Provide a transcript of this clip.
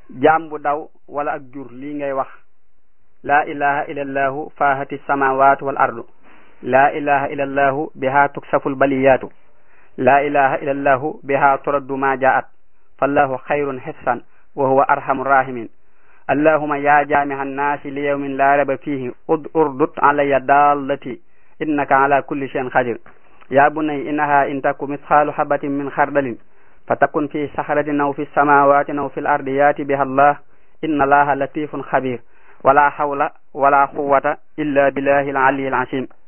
jaam bu daw wala ak jur lii ngay wax laa ilaha illallahu faahati samawatu wal ardu laa ilaha illallahu biha tuksaful baliyatu laa ilaha illallahu biha turaddu ma jaat fallahu xayrun hissan wa huwa arhamu rahimin allahuma ya jamiha annaasi li yawmin la raba fihi urdut alayya dallati innaka ala kulli shay'in qadir ya bunay innaha in taku mithqalu habatin min khardalin fatakun fi sakhratin aw fi samawati aw fil ardi yati biha allah inna allaha latifun khabir wala hawla wala quwwata illa billahi al-aliyyil azim